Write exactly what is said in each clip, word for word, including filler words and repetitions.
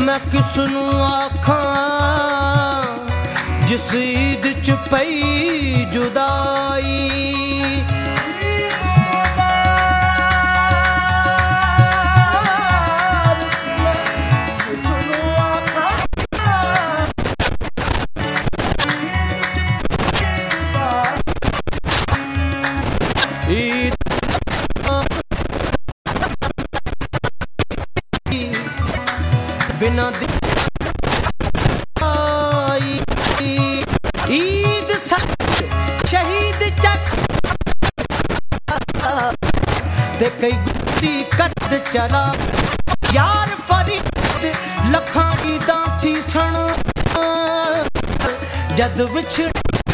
मैं किसनू आखां जिस ईद च पई जुदाई। बिना ईद शहीद चक ते कई गुत्ती कट चला यार फरीद लखां ईदां थी सन जद विछड़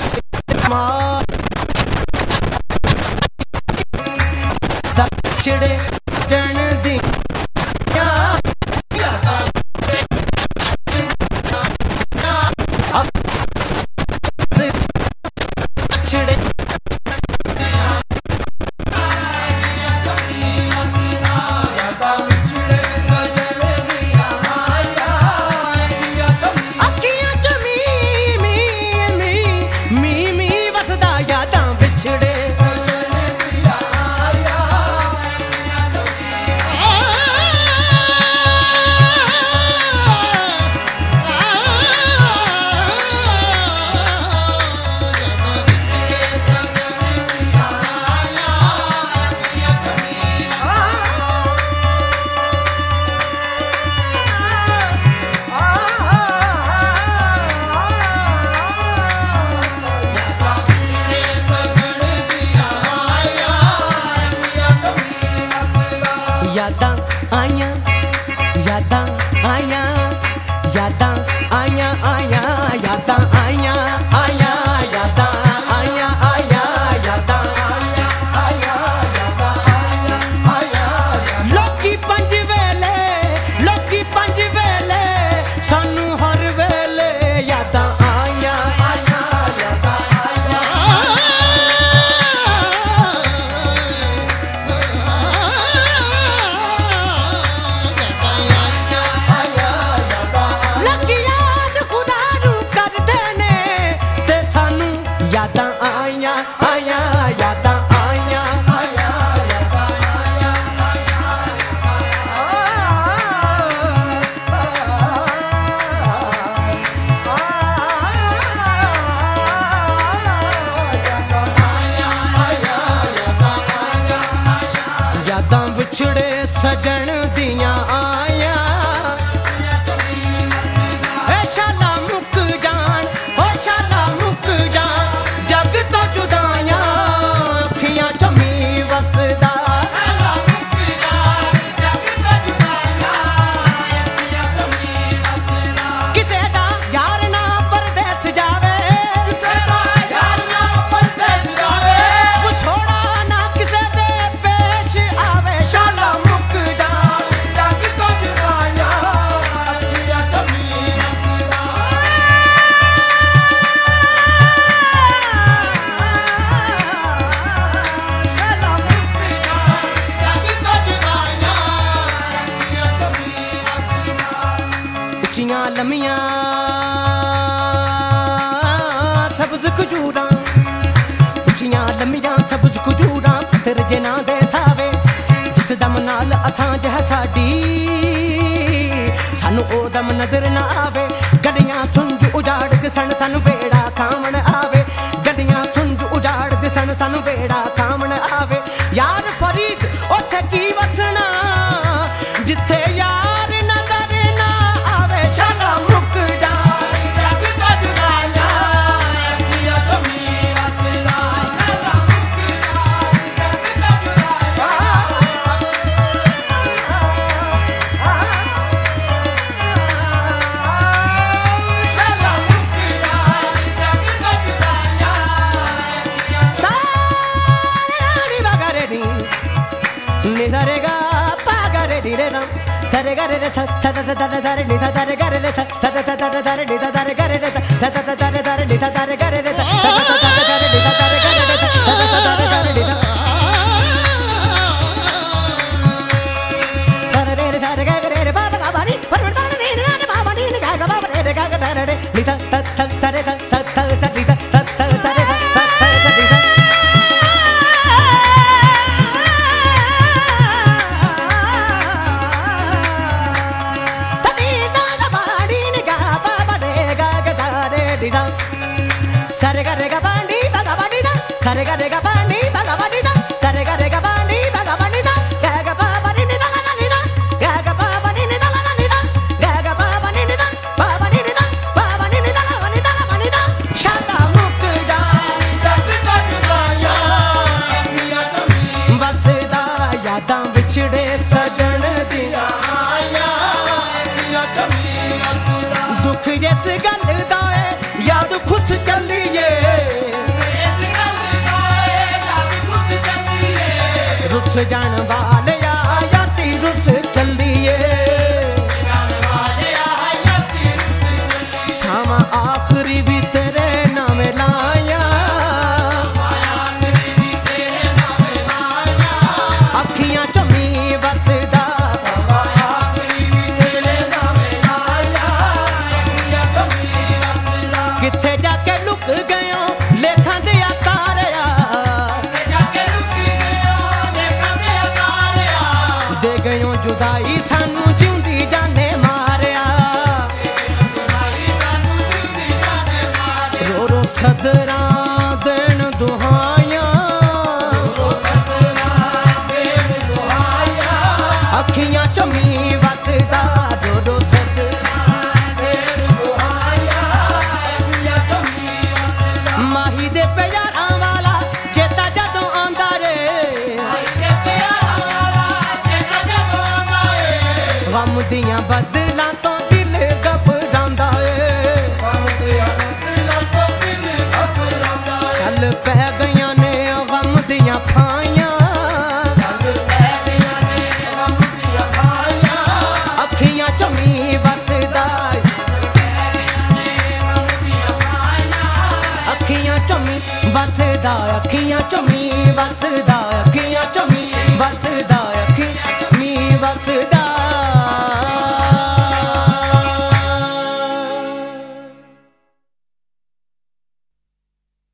चिड़े जन दी यादां आइयां यादां आइयां यादां आइयां आइयां यादां आइयां आइयां यादां आइयां आइयां यादां आइयां आइयां यादां आइयां आइयां लोकी पंज वेले लोकी पंज वेले सानू हर वेले यादां आइयां आइयां यादां आइयां यादां आइयां आइयां यादां आइयां आइयां यादां आइयां आइयां यादां विछड़े सजन दियां आइयां उच्चियां लम्मियां सबज खजूरां उच्चियां लम्मियां सबज खजूरां तेरे जना दे सावे जिस दम नाल असांज है साडी सानू ओ दम नजर ना आवे गड्डियां सुंज उजाड़ दिसन सानू वेड़ा खामण आवे गड्डियां सुंज उजाड़ दिसन सानू वेड़ा खामण आवे यार फरीद ओथे की वसना जिथे यार निधरेगा पागरे निरेना सरे गरे रे थ थ थ थ रे निधा रे गरे रे थ थ थ थ रे निधा रे गरे रे थ थ थ थ रे निधा रे गरे रे थ थ थ थ रे निधा रे गरे रे थ थ थ थ रे निधा रे रे रे रे बाबा का बारी परवरदान रे रे रे नी ता ता ता ता रे ता ता ता ता नी ता ता ता ता रे ता ता ता ता नी ता तनी ता दा बाड़ी ने गा बा बा रे गा गा दा रे नी ता सारे गा रे गा बा नी बा गा बा नी ता सारे गा रे गा बा नी बा गा बा नी ता सारे गा रे गा बा नी बा गा बा नी ता गा गा बा बा नी नी ता ला ला नी ता गा गा बा बा नी नी ता ला ला नी ता गा गा बा बा नी नी ता बा बा नी नी ता बा बा नी नी ता ला वा नी ता ला वा नी ता शादा मुक जा जग तक गाया अखियां चमी वसदा यादां विछड़े सजन दियां आया अखियां चमी वसदा दुख जिस गल दा है याद खुश चलिए इस गल दा है याद खुश चलिए रुस जान वाले याती रुस चलिए सामा आखरी भी तेरे नाम लाया अखियां चमी वसदा किथे जाके लुक गयो लेखां दे तारिया दे गयो जुदाई सानू जिंदी जाने मारिया रो रो सदरा देन दुहाइयां अखियां चमी वसदा रो रो माही दे प्यारां वाला चेता जदों आंदा रे गम दियां बदलां तो दिल घबरांदा ए चल पै गईयां ने गम दियां फाइयां अखियां चमी वसदा अखियां चमी वसदा अखियां चमी वसदा